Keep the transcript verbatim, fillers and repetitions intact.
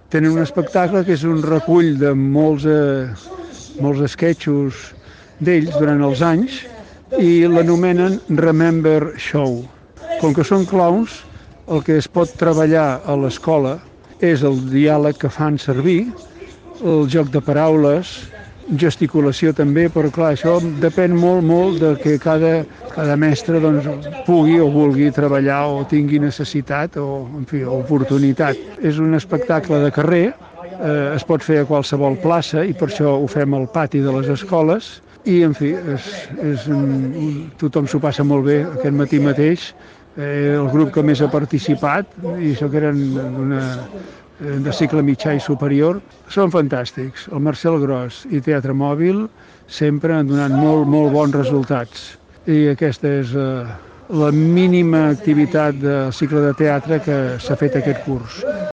Tenen un espectacle que és un recull de molts, eh, molts esquetxos d'ells durant els anys i l'anomenen Remember Show. Com que són clowns, el que es pot treballar a l'escola és el diàleg que fan servir, el joc de paraules, gesticulació també, però clar, això depèn molt, molt de que cada, cada mestre doncs, pugui o vulgui treballar o tingui necessitat o, en fi, oportunitat. És un espectacle de carrer, eh, es pot fer a qualsevol plaça i per això ho fem al pati de les escoles i, en fi, és, és un, tothom s'ho passa molt bé. Aquest matí mateix eh, el grup que més ha participat, i això que eren una, de cicle mitjà i superior, són fantàstics. El Marcel Gros i Teatre Mòbil sempre han donat molt, molt bons resultats. I aquesta és eh, la mínima activitat del cicle de teatre que s'ha fet aquest curs.